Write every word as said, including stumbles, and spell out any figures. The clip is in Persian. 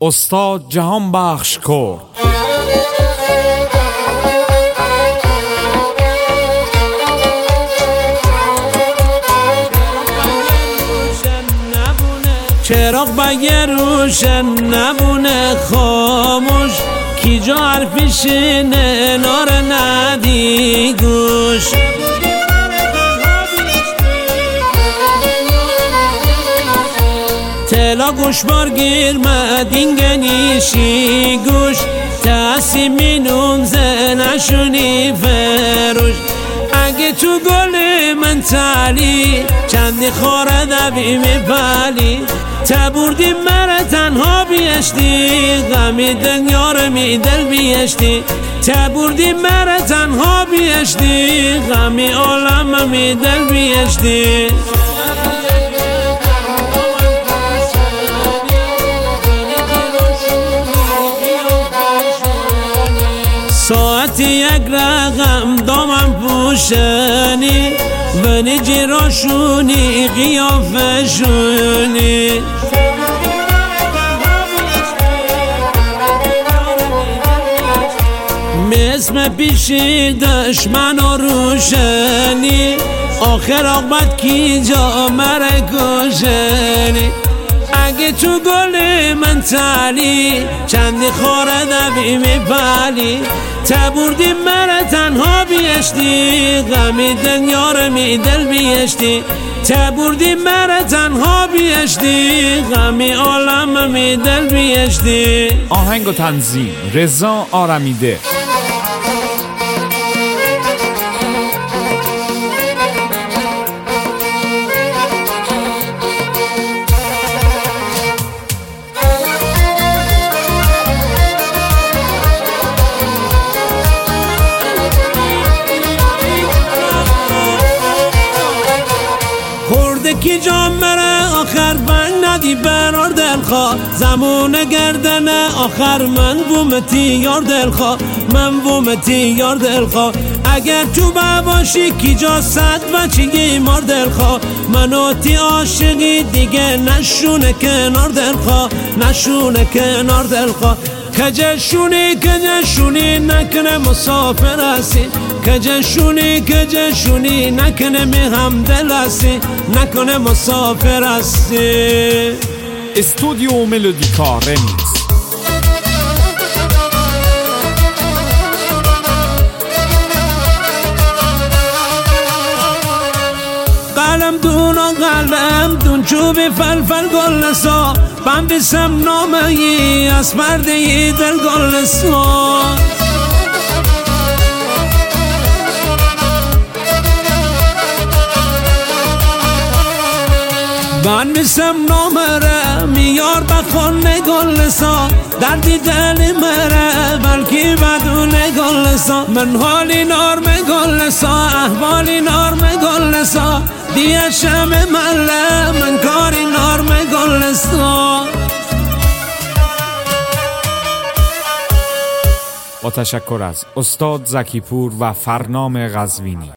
استاد جهان بخش کرد. چراغ بگه روشن نبونه خاموش، کی جا حرفیشینه نار ندی گوش. تلا گوش بار گیر مدین گنیشی گوش، تاسی مینوم زنشونی فروش. اگه تو گل من تالی چندی خوره دبی میپالی، تبوردی مره تنها بیشتی غمی دنیا رو می دل بیشتی. تبوردی مره تنها بیشتی غمی عالم می دل بیشتی. ساعتی یک رقم دامم پوشنی، ونی جیراشونی قیافه شونی. اسم پیشی دشمن و روشنی، آخر آقابت کی جا مره کشنی. اگه تو گل من تالی چندی خوره دبی میپالی، تبوردی مره تنها بیشتی غمی دنیا رو می دل بیشتی. تبوردی مره تنها بیشتی غمی عالم می دل بیشتی. آهنگ و تنظیم رضا آرمیده. کی جام مره آخر بند ندی برار دلخواه، زمان گردن آخر من بومتی یار دلخواه. من بومتی یار دلخواه، اگر تو باشی کی جا صد بچگی مار دلخواه. منو تی عاشقی دیگه نشونه کنار دلخواه، نشونه کنار دلخواه. کجشونی کجشونی نکنه مسافر هستی، کجشونی کجشونی نکنه می هم دل هستی، نکنه مسافر هستی. استودیو ملودیکا رمیکس. قلم دون و قلم دون چوبی فلفل گلسا، من بسم نامه ای از مرده دل گلسا. من میسم نامره میار بخونه گلسا، دردی دل مره بلکی بدونه گلسا. من حالی نارم گلسا احوالی نارم گلسا، دیه شم مله من کاری نارم گلسا. با تشکر از استاد زکی پور و فرنام قزوینی.